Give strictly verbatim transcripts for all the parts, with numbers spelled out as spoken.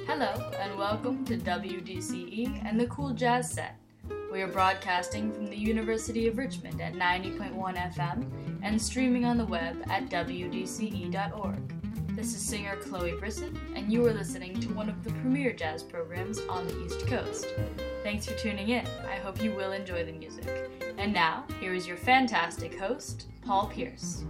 Hello, and welcome to W D C E and the Cool Jazz Set. We are broadcasting from the University of Richmond at ninety point one F M and streaming on the web at w d c e dot org. This is singer Chloe Brisson, and you are listening to one of the premier jazz programs on the East Coast. Thanks for tuning in. I hope you will enjoy the music. And now, here is your fantastic host, Paul Pierce.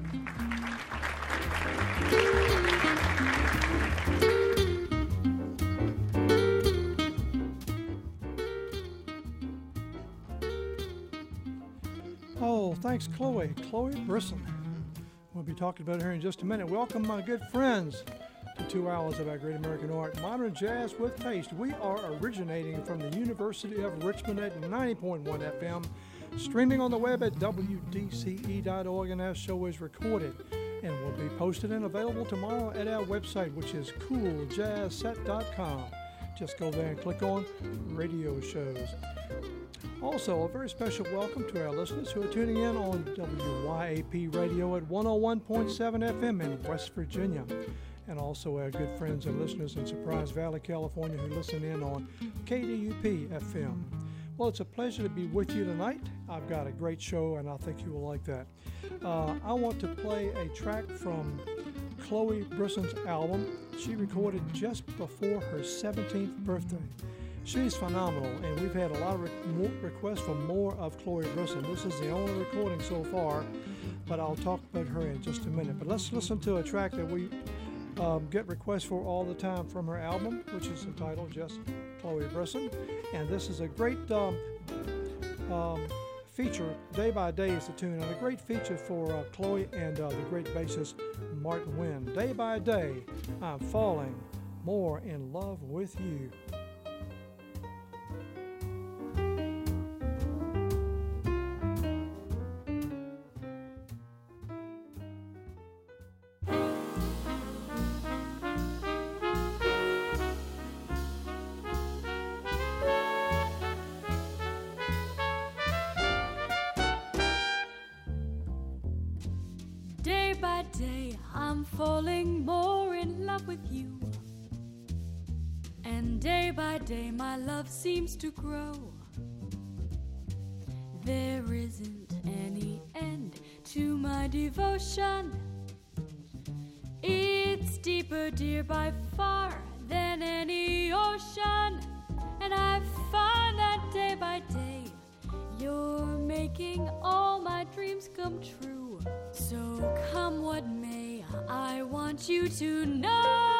Oh, thanks, Chloe. Chloe Brisson. We'll be talking about her in just a minute. Welcome, my good friends, to two hours about great American art, modern jazz with taste. We are originating from the University of Richmond at ninety point one F M, streaming on the web at w d c e dot org, and our show is recorded and will be posted and available tomorrow at our website, which is cool jazz set dot com. Just go there and click on radio shows. Also, a very special welcome to our listeners who are tuning in on W Y A P Radio at one oh one point seven F M in West Virginia, and also our good friends and listeners in Surprise Valley, California, who listen in on K D U P F M. Well, it's a pleasure to be with you tonight. I've got a great show, and I think you will like that. Uh, I want to play a track from Chloe Brisson's album she recorded just before her seventeenth birthday. She's phenomenal, and we've had a lot of re- more requests for more of Chloe Brisson. This is the only recording so far, but I'll talk about her in just a minute. But let's listen to a track that we um, get requests for all the time from her album, which is entitled just Chloe Brisson. And this is a great um, um, feature. Day by Day is the tune, and a great feature for uh, Chloe and uh, the great bassist Martin Wynn. Day by day, I'm falling more in love with you. Day by day, I'm falling more in love with you. And day by day, my love seems to grow. There isn't any end to my devotion. It's deeper, dear, by far than any ocean. And I find that day by day, you're making all my dreams come true. So come what may, I want you to know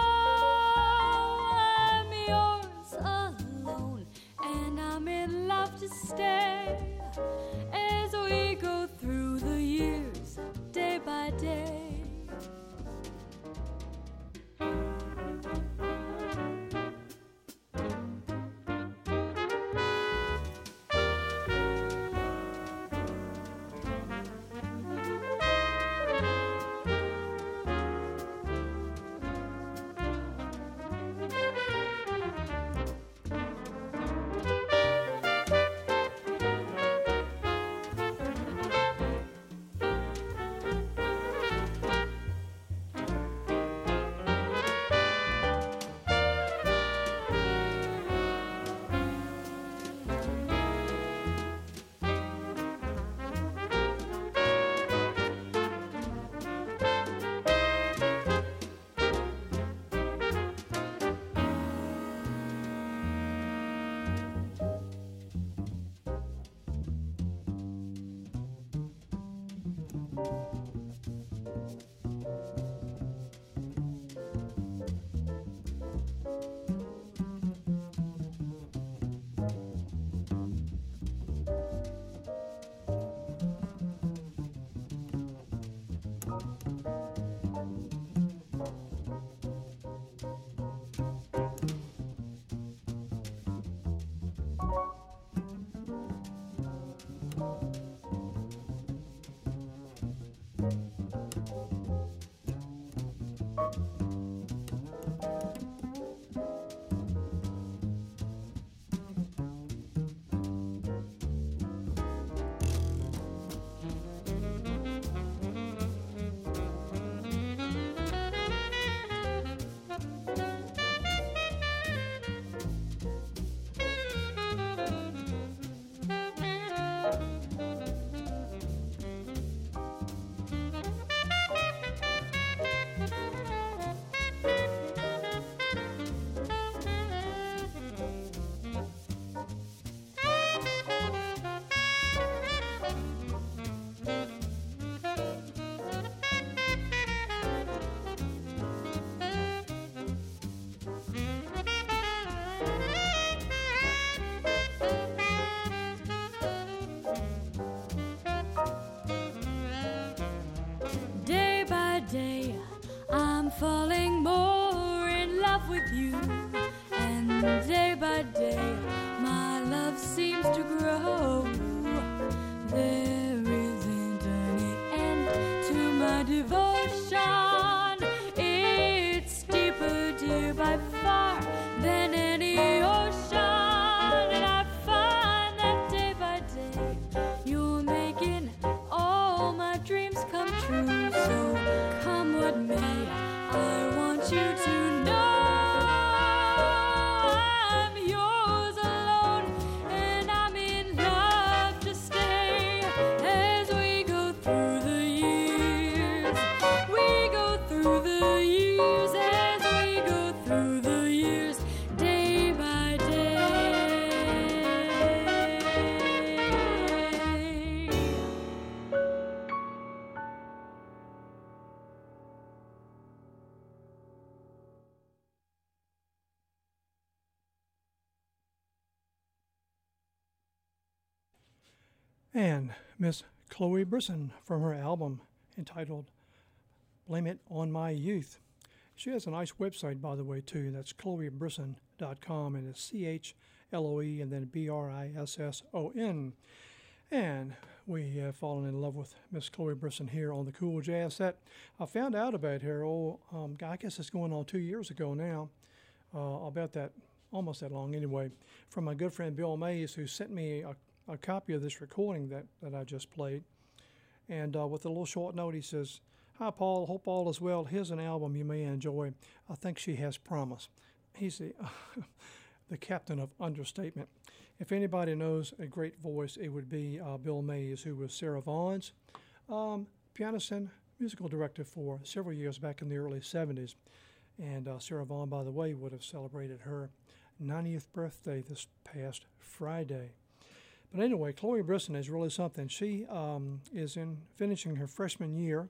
I'm yours alone, and I'm in love to stay as we go through the years, day by day. falling more in love with you. And day by day, my love seems to grow. There isn't any end to my devotion. It's deeper, dear, by far than any ocean. And I find that day by day, you're making all my dreams come true. So come what may, I want you to know I'm yours alone, and I'm in love to stay. As we go through the years, we go through the years, as we go through the years, day by day. And Miss Chloe Brisson from her album entitled Blame It on My Youth. She has a nice website, by the way, too. That's chloe brisson dot com, and it's C H L O E and then B R I S S O N. And we have fallen in love with Miss Chloe Brisson here on the Cool Jazz Set. I found out about her, oh, um, I guess it's going on two years ago now, uh, about that, almost that long anyway, from my good friend Bill Mays, who sent me a, a copy of this recording that, that I just played. And uh, with a little short note, he says, "Hi, Paul. Hope all is well. Here's an album you may enjoy. I think she has promise." He's the, the captain of understatement. If anybody knows a great voice, it would be uh, Bill Mays, who was Sarah Vaughan's um, pianist and musical director for several years back in the early seventies. And uh, Sarah Vaughan, by the way, would have celebrated her ninetieth birthday this past Friday. But anyway, Chloe Brisson is really something. She um, is in finishing her freshman year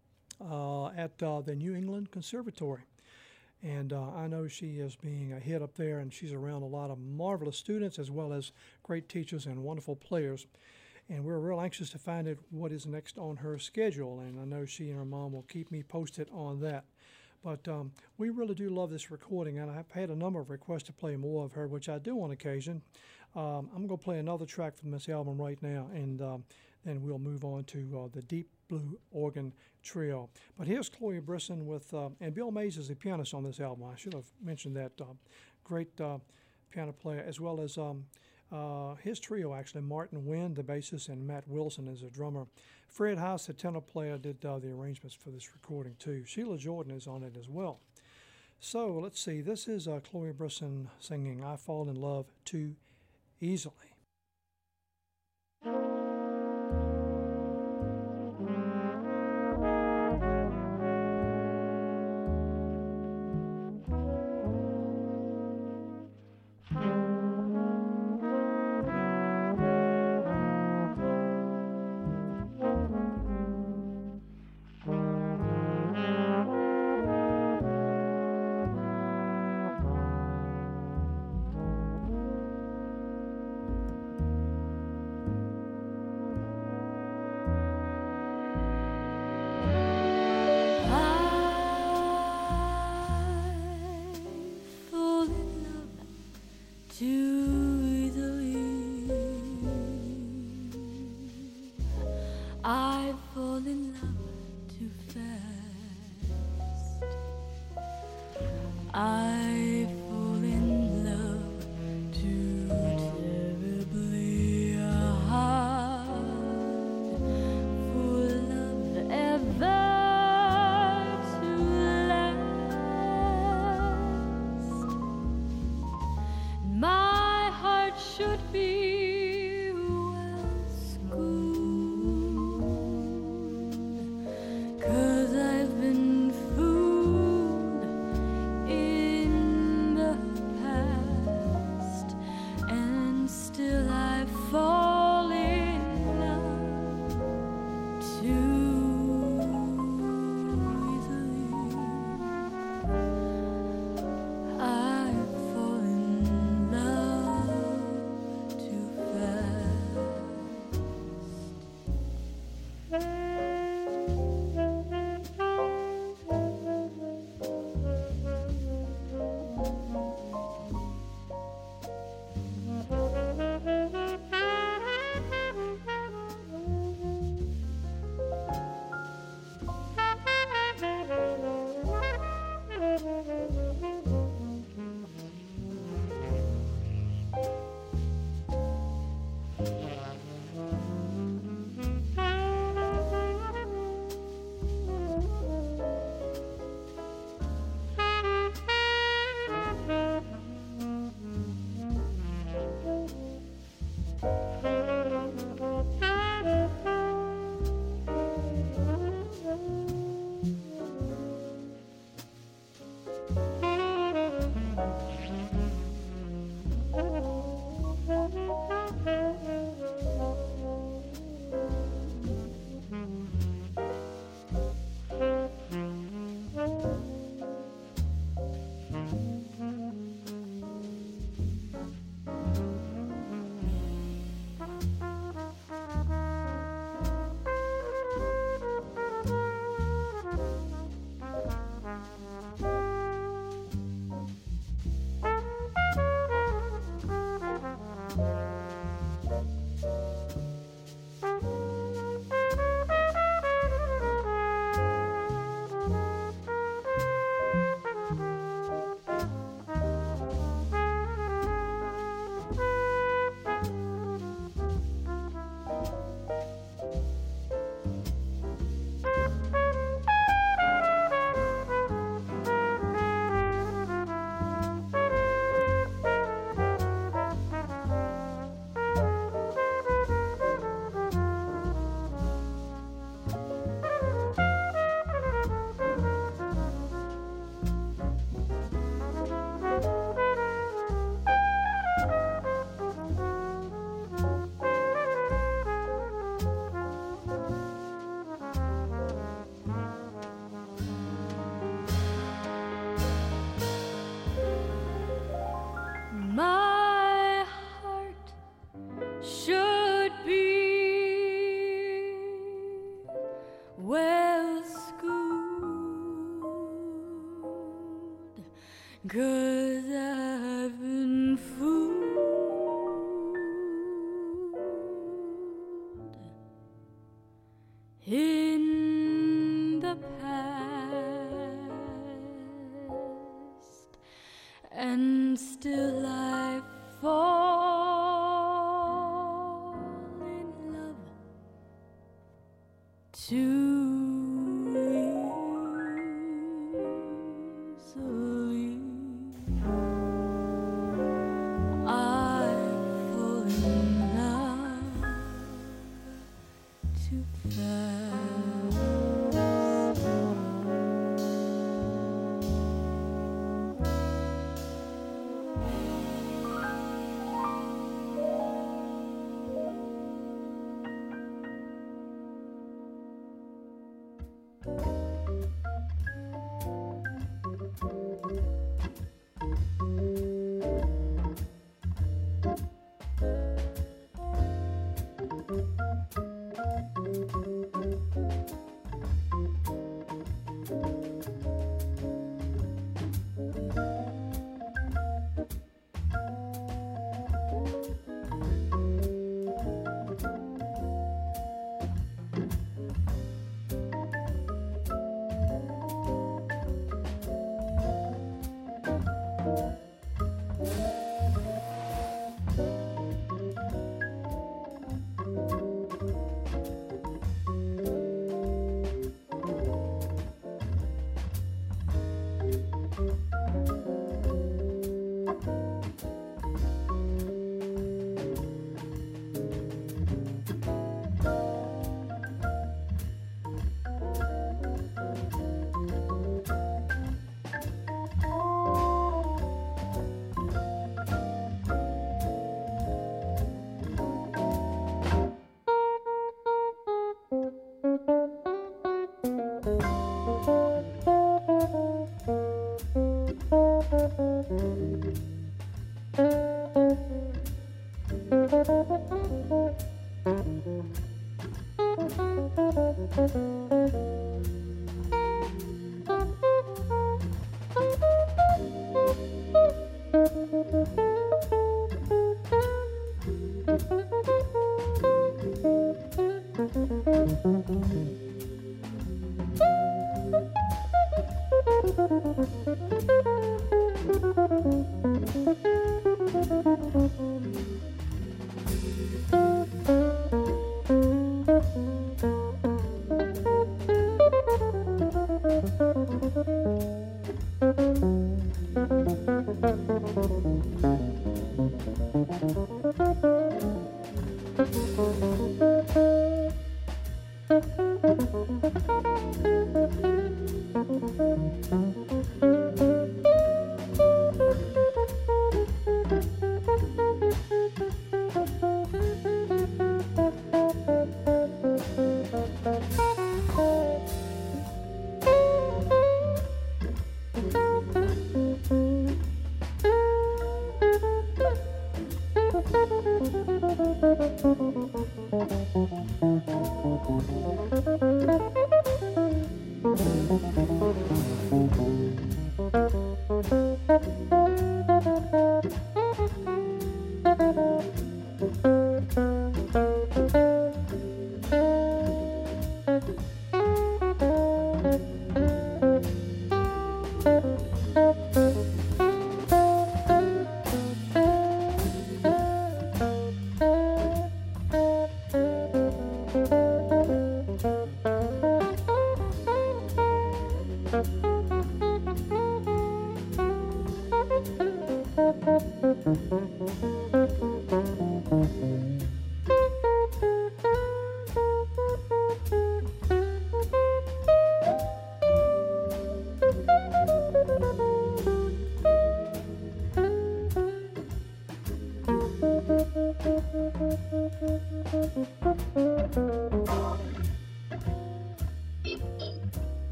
uh, at uh, the New England Conservatory. And uh, I know she is being a hit up there, and she's around a lot of marvelous students as well as great teachers and wonderful players. And we're real anxious to find out what is next on her schedule, and I know she and her mom will keep me posted on that. But um, we really do love this recording, and I've had a number of requests to play more of her, which I do on occasion. Um, I'm going to play another track from this album right now, and um, then we'll move on to uh, the Deep Blue Organ Trio. But here's Chloe Brisson with, uh, and Bill Mays is the pianist on this album. I should have mentioned that. Uh, great uh, piano player, as well as um, uh, his trio, actually. Martin Wynn, the bassist, and Matt Wilson is a drummer. Fred Haas, the tenor player, did uh, the arrangements for this recording, too. Sheila Jordan is on it as well. So, let's see. This is uh, Chloe Brisson singing I Fall in Love Too Easily.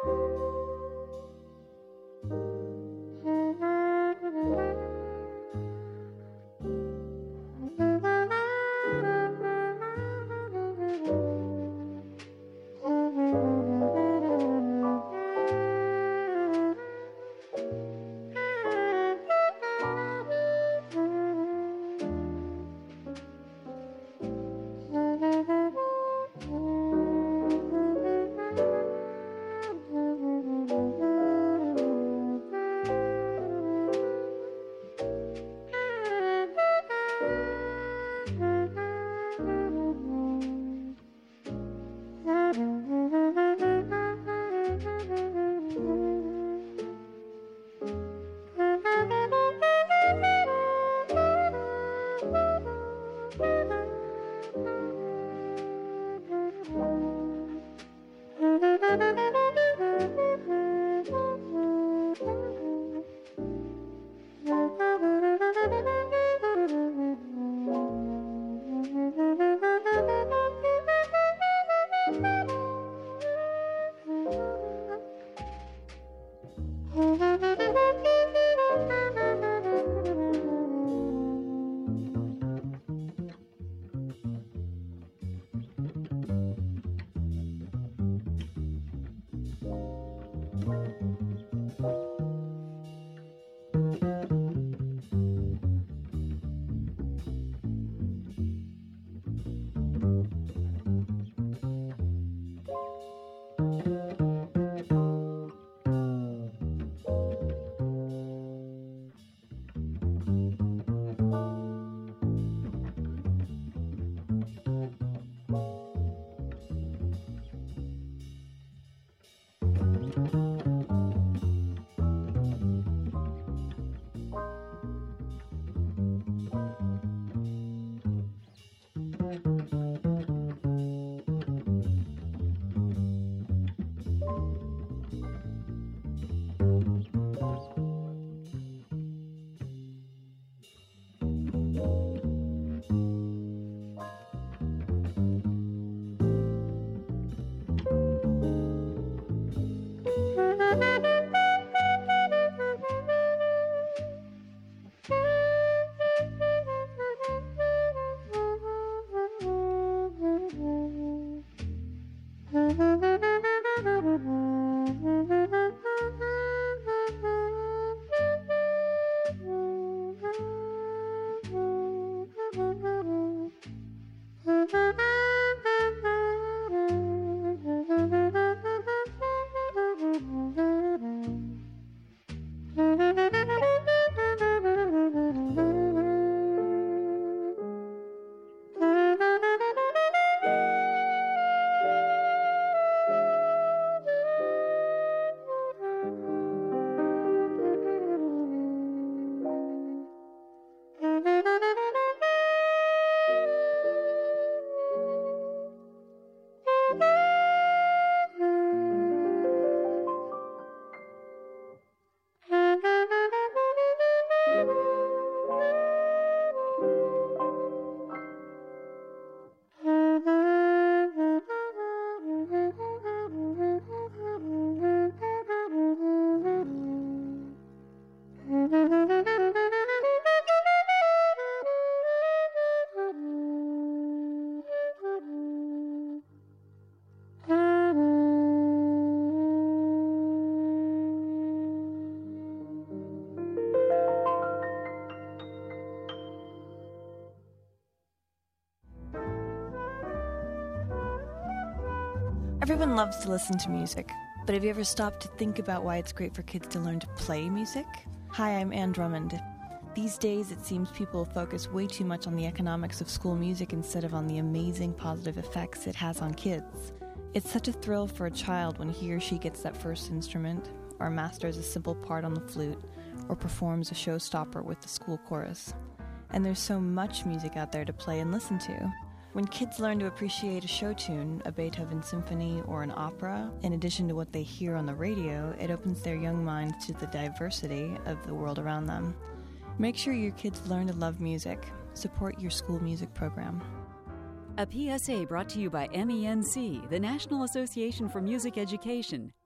Everyone loves to listen to music, but have you ever stopped to think about why it's great for kids to learn to play music? Hi, I'm Anne Drummond. These days, it seems people focus way too much on the economics of school music instead of on the amazing positive effects it has on kids. It's such a thrill for a child when he or she gets that first instrument, or masters a simple part on the flute, or performs a showstopper with the school chorus. And there's so much music out there to play and listen to. When kids learn to appreciate a show tune, a Beethoven symphony, or an opera, in addition to what they hear on the radio, it opens their young minds to the diversity of the world around them. Make sure your kids learn to love music. Support your school music program. A P S A brought to you by M E N C, the National Association for Music Education.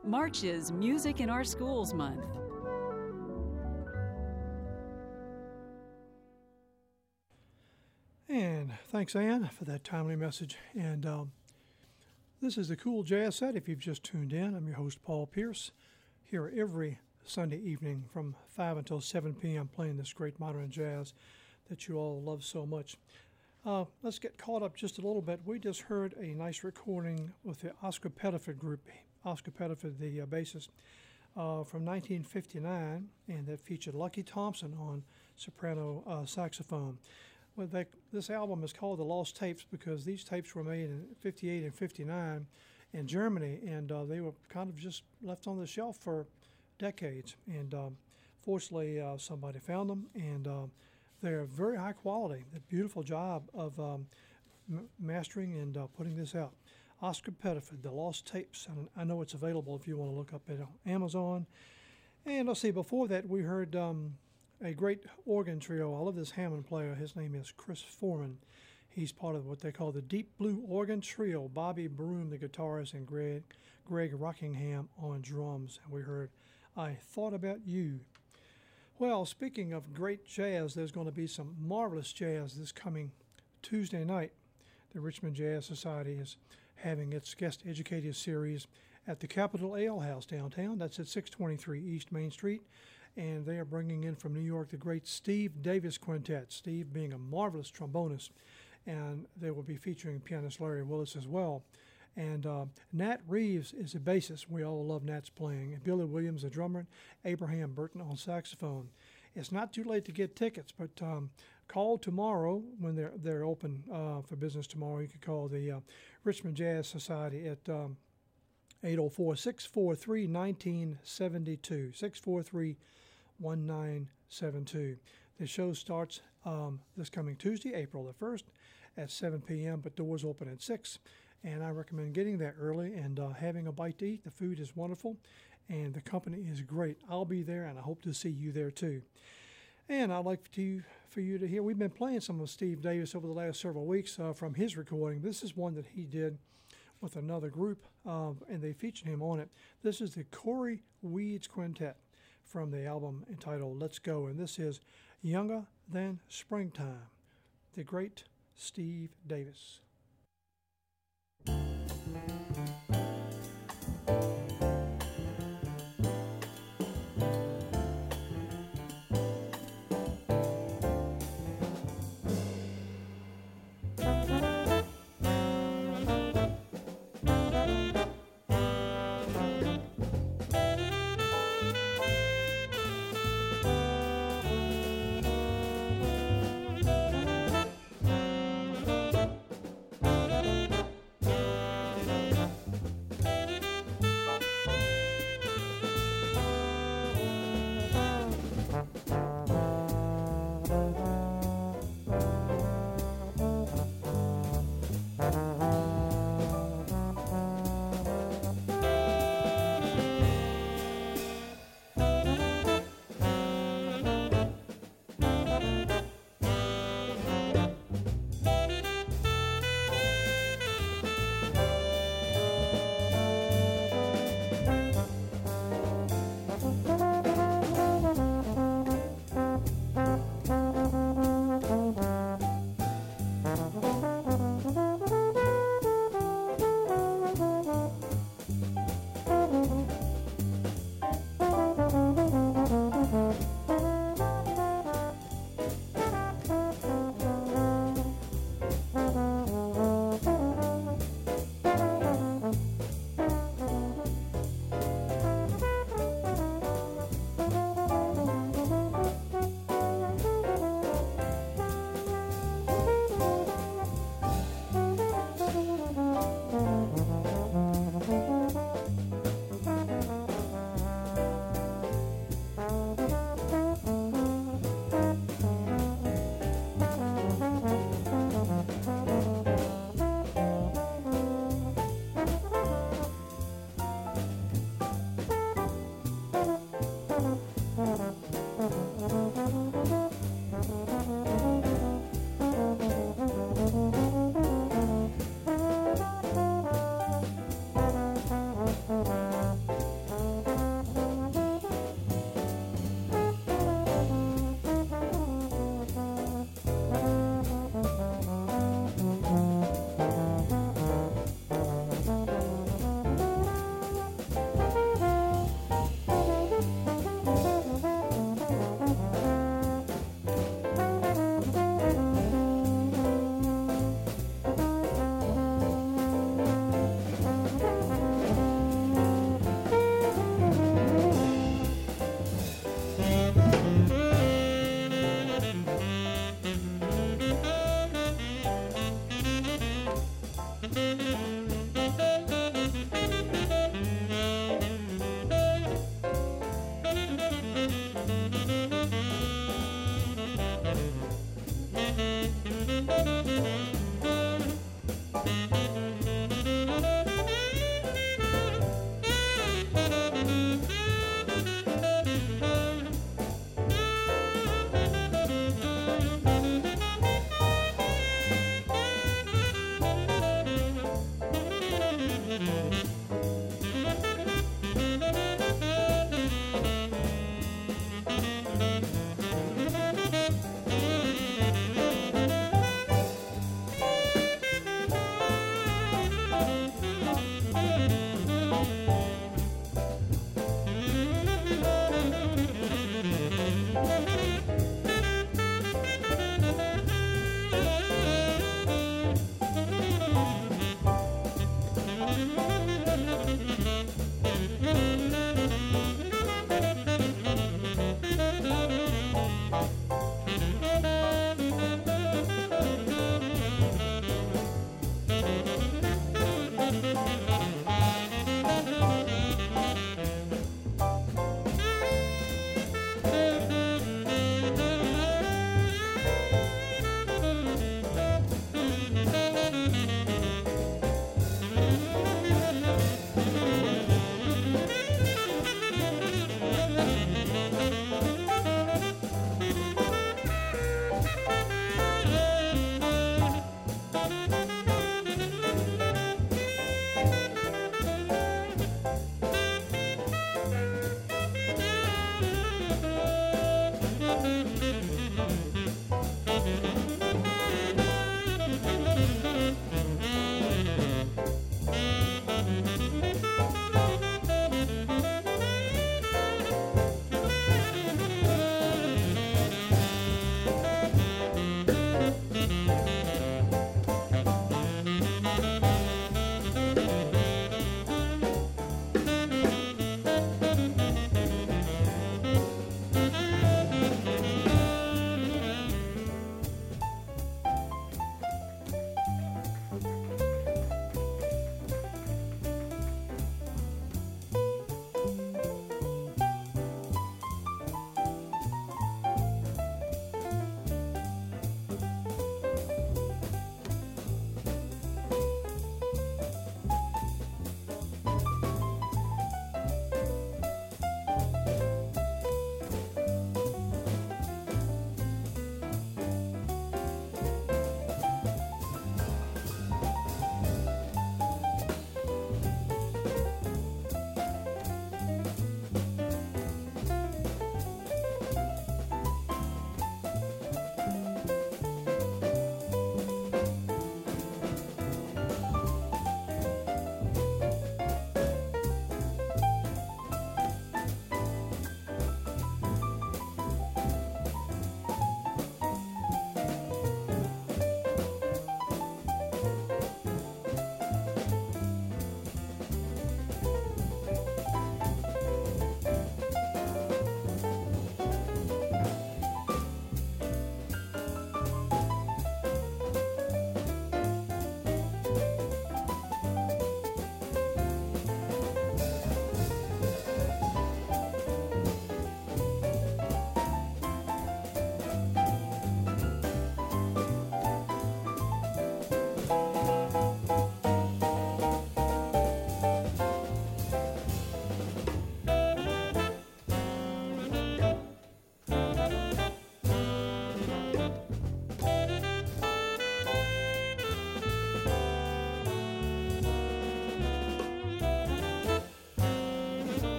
March is Music in Our Schools Month. And thanks, Ann, for that timely message. And um, this is the Cool Jazz Set. If you've just tuned in, I'm your host, Paul Pierce, here every Sunday evening from five until seven p.m. playing this great modern jazz that you all love so much. Uh, let's get caught up just a little bit. We just heard a nice recording with the Oscar Pettiford Group, Oscar Pettiford, the uh, bassist, uh, from nineteen fifty-nine, and that featured Lucky Thompson on soprano uh, saxophone. Well, they, this album is called The Lost Tapes because these tapes were made in fifty-eight and fifty-nine in Germany, and uh, they were kind of just left on the shelf for decades. And um, fortunately, uh, somebody found them, and uh, they're very high quality. A beautiful job of um, m- mastering and uh, putting this out. Oscar Pettiford, The Lost Tapes, and I know it's available if you want to look up it on Amazon. And let's see, before that, we heard Um, a great organ trio. I love this Hammond player. His name is Chris Foreman. He's part of what they call the Deep Blue Organ Trio. Bobby Broom, the guitarist, and Greg, Greg Rockingham on drums. And we heard I Thought About You. Well, speaking of great jazz, there's going to be some marvelous jazz this coming Tuesday night. The Richmond Jazz Society is having its guest educator series at the Capitol Ale House downtown. That's at six twenty-three East Main Street. And they are bringing in from New York the great Steve Davis Quintet, Steve being a marvelous trombonist. And they will be featuring pianist Larry Willis as well. And uh, Nat Reeves is a bassist. We all love Nat's playing. And Billy Williams, a drummer. Abraham Burton on saxophone. It's not too late to get tickets, but um, call tomorrow when they're they're open uh, for business tomorrow. You could call the uh, Richmond Jazz Society at um, eight oh four, six four three, one nine seven two, six four three, one nine seven two. The show starts um, this coming Tuesday, April the first at seven p.m., but doors open at six. And I recommend getting there early and uh, having a bite to eat. The food is wonderful, and the company is great. I'll be there, and I hope to see you there too. And I'd like to, for you to hear, we've been playing some of Steve Davis over the last several weeks uh, from his recording. This is one that he did with another group, uh, and they featured him on it. This is the Corey Weeds Quintet from the album entitled Let's Go, and this is Younger Than Springtime, the great Steve Davis.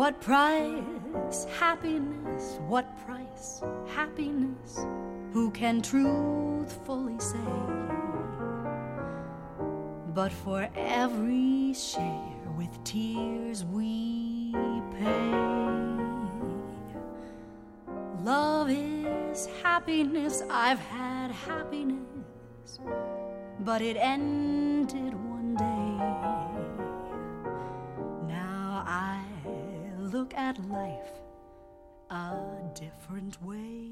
What price happiness? What price happiness? Who can truthfully say? But for every share with tears we pay. Love is happiness. I've had happiness, but it ended one day. Now I look at life a different way.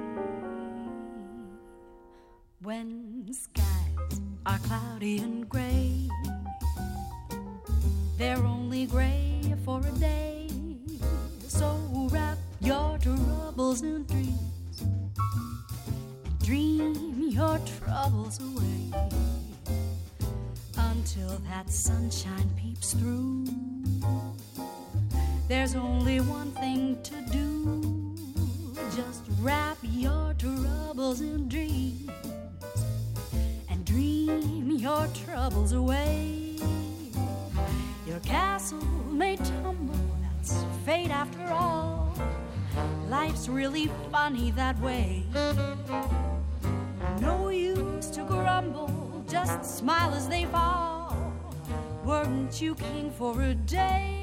When skies are cloudy and gray, they're only gray for a day. So wrap your troubles in dreams and dream your troubles away until that sunshine peeps through. There's only one thing to do. Just wrap your troubles in dreams and dream your troubles away. Your castle may tumble, that's fate after all. Life's really funny that way. No use to grumble, just smile as they fall. Weren't you king for a day?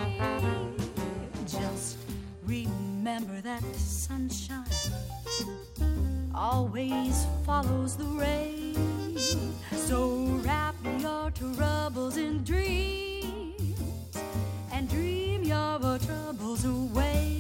Just remember that sunshine always follows the rain. So wrap your troubles in dreams and dream your troubles away.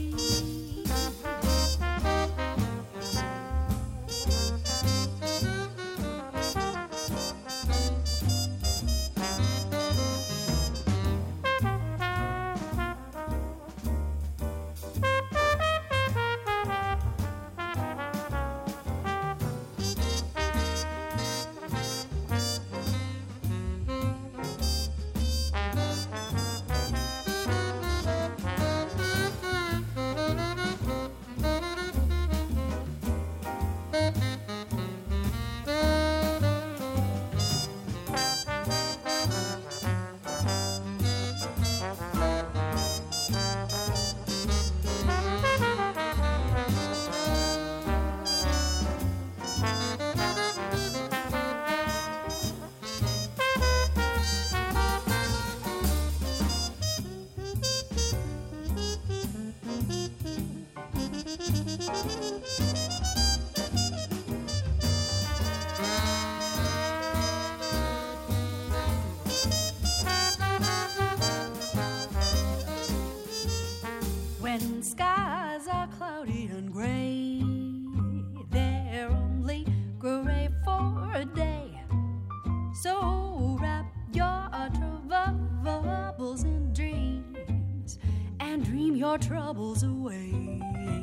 When skies are cloudy and gray, they're only gray for a day. So wrap your troubles in dreams and dream your troubles away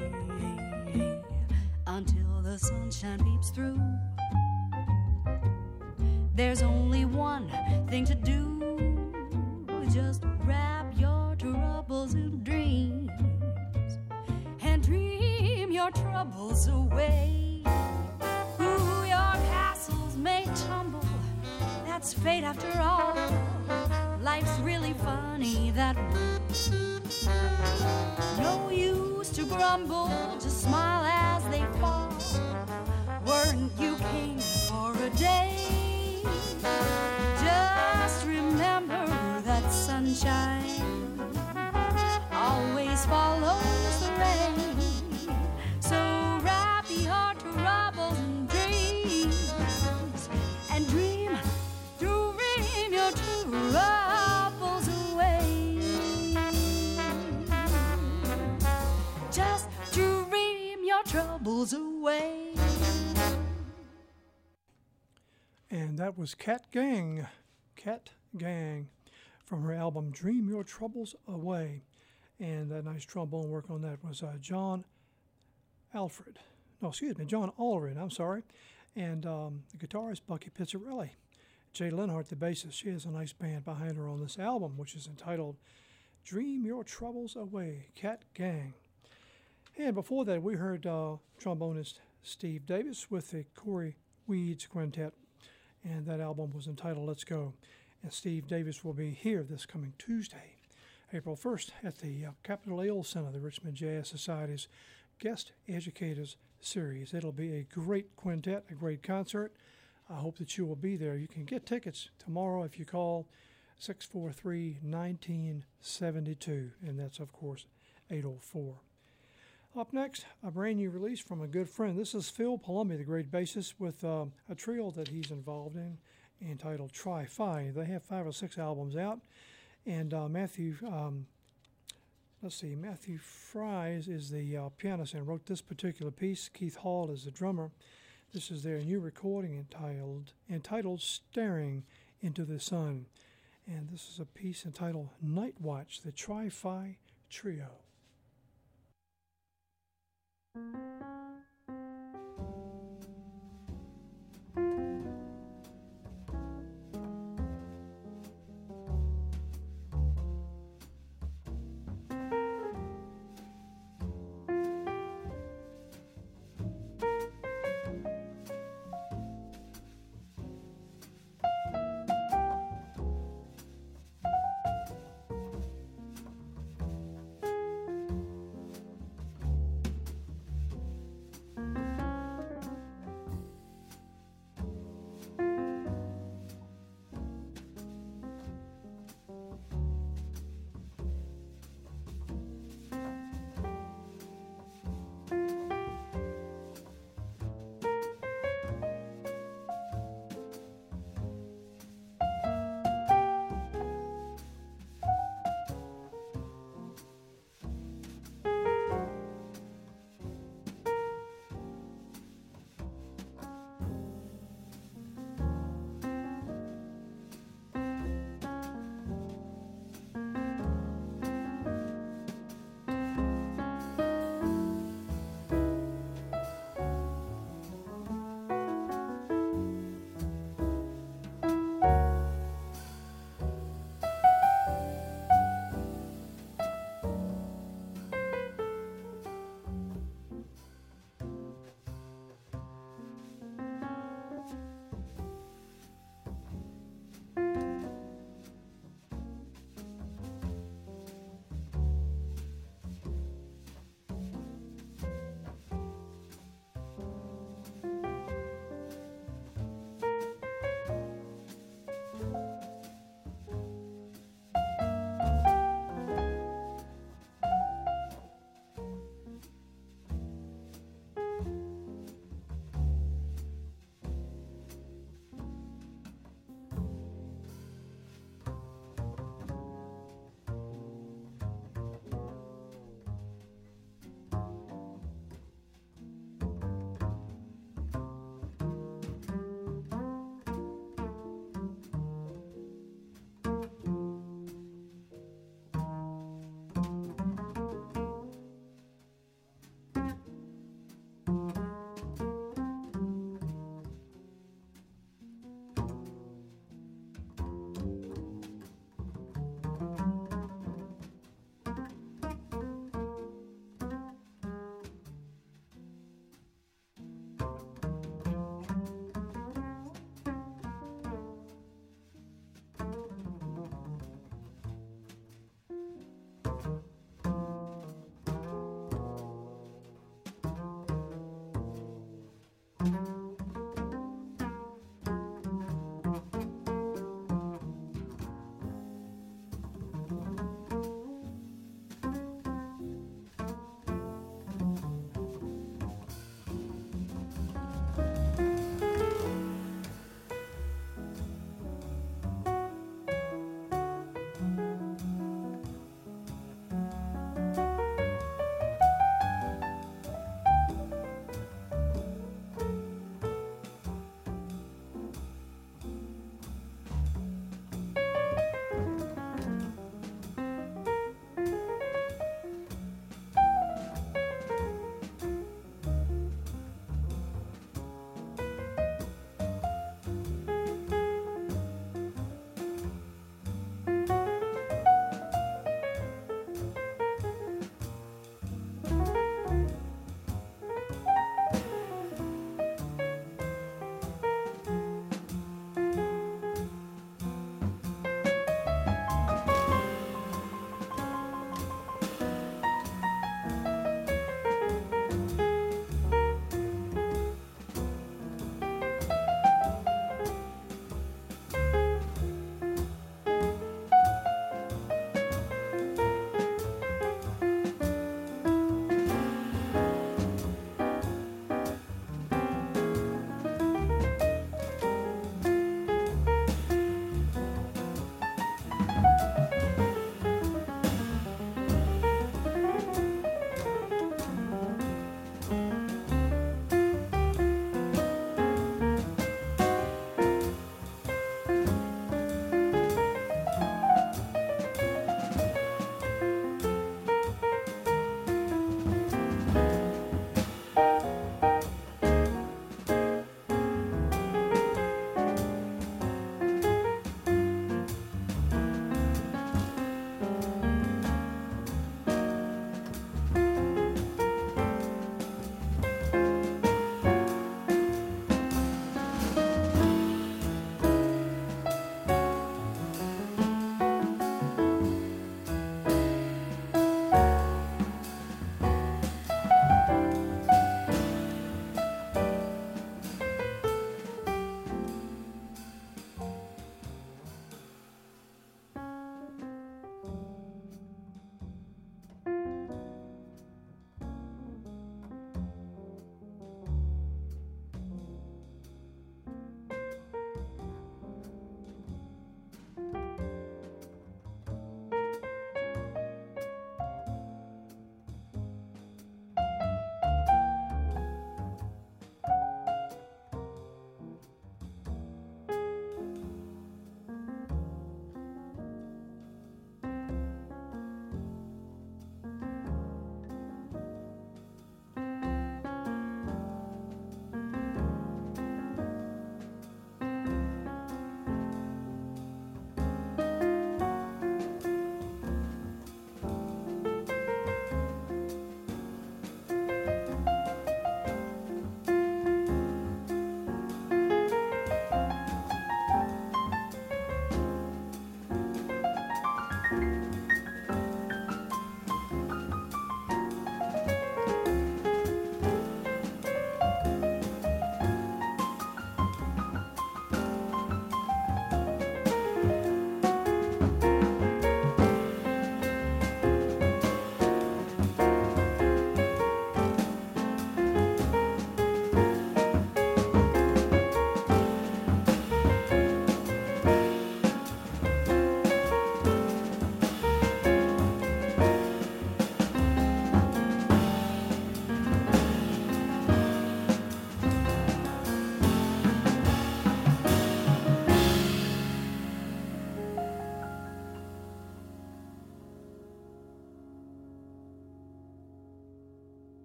until the sunshine peeps through. There's only one thing to do. Just wrap your troubles in dreams and dream your troubles away. Ooh, your castles may tumble, that's fate after all. Life's really funny that way. No use to grumble, just smile as they fall. Weren't you king for a day? Just remember that sunshine always follows the rain. So wrap your troubles in dreams and dream, dream your troubles away. Just dream your troubles away. And that was Cat Gang, Cat Gang, from her album Dream Your Troubles Away. And that nice trombone work on that was uh, John Alfred. No, excuse me, John Allred, I'm sorry. And um, the guitarist, Bucky Pizzarelli. Jay Lenhart, the bassist. She has a nice band behind her on this album, which is entitled Dream Your Troubles Away, Cat Gang. And before that, we heard uh, trombonist Steve Davis with the Corey Weeds Quintet. And that album was entitled Let's Go. And Steve Davis will be here this coming Tuesday April first at the uh, Capitol Ale Center, the Richmond Jazz Society's Guest Educators Series. It'll be a great quintet, a great concert. I hope that you will be there. You can get tickets tomorrow if you call six four three, one nine seven two, and that's, of course, eight oh four. Up next, a brand new release from a good friend. This is Phil Palumbi, the great bassist, with uh, a trio that he's involved in entitled Tri-Fi. They have five or six albums out, and uh, Matthew, um, let's see, Matthew Fries is the uh, pianist and wrote this particular piece. Keith Hall is the drummer. This is their new recording entitled entitled Staring into the Sun. And this is a piece entitled Night Watch, the Tri-Fi Trio.